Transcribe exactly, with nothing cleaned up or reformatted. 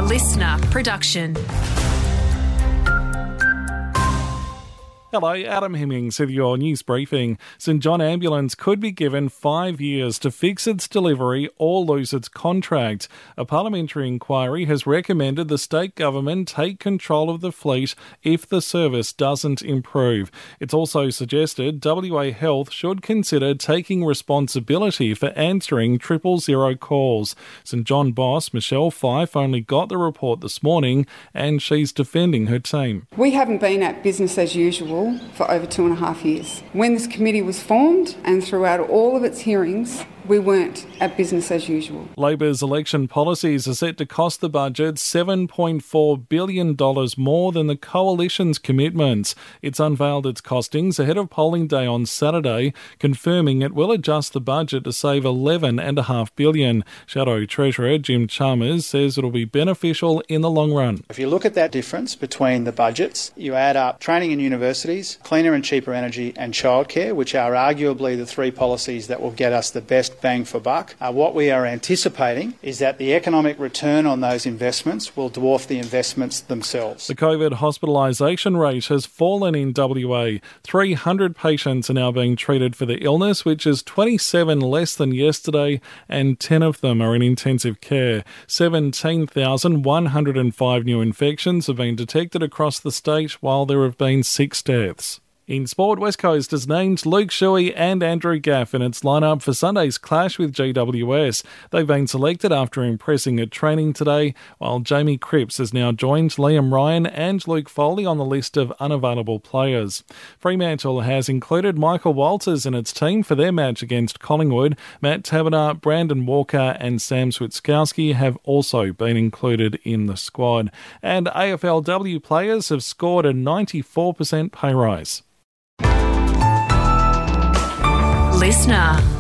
listener production. Hello, Adam Hemmings with your news briefing. St John Ambulance could be given five years to fix its delivery or lose its contract. A parliamentary inquiry has recommended the state government take control of the fleet if the service doesn't improve. It's also suggested W A Health should consider taking responsibility for answering triple zero calls. St John boss Michelle Fife only got the report this morning and she's defending her team. We haven't been at business as usual for over two and a half years. When this committee was formed and throughout all of its hearings, we weren't at business as usual. Labor's election policies are set to cost the budget seven point four billion dollars more than the coalition's commitments. It's unveiled its costings ahead of polling day on Saturday, confirming it will adjust the budget to save eleven point five billion dollars. Shadow Treasurer Jim Chalmers says it'll be beneficial in the long run. If you look at that difference between the budgets, you add up training in universities, cleaner and cheaper energy and childcare, which are arguably the three policies that will get us the best bang for buck. Uh, what we are anticipating is that the economic return on those investments will dwarf the investments themselves. The COVID hospitalisation rate has fallen in W A. three hundred patients are now being treated for the illness, which is twenty-seven less than yesterday, and ten of them are in intensive care. seventeen thousand one hundred five new infections have been detected across the state, while there have been six deaths. In sport, West Coast has named Luke Shuey and Andrew Gaff in its lineup for Sunday's clash with G W S. They've been selected after impressing at training today, while Jamie Cripps has now joined Liam Ryan and Luke Foley on the list of unavailable players. Fremantle has included Michael Walters in its team for their match against Collingwood. Matt Taberner, Brandon Walker and Sam Switkowski have also been included in the squad. And A F L W players have scored a ninety-four percent pay rise. Listener.